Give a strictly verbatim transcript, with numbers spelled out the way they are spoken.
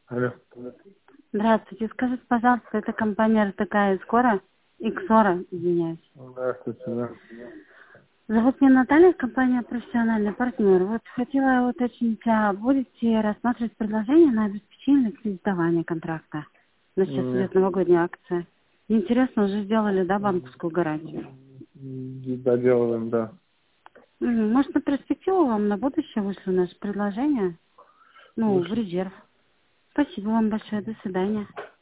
Алло. Здравствуйте. Скажите, пожалуйста, это компания РТК Скоро? Иксора, извиняюсь. Здравствуйте, да. Зовут меня Наталья, компания «Профессиональный партнер». Вот хотела уточнить, а будете рассматривать предложение на обеспечение кредитования контракта? У нас сейчас Нет. идет новогодняя акция. Интересно, уже сделали, да, банковскую гарантию? М, Доделываем, да. Мгм. Может, на перспективу вам на будущее вышли наше предложение? Ну, в Слушай. резерв. Спасибо вам большое. До свидания.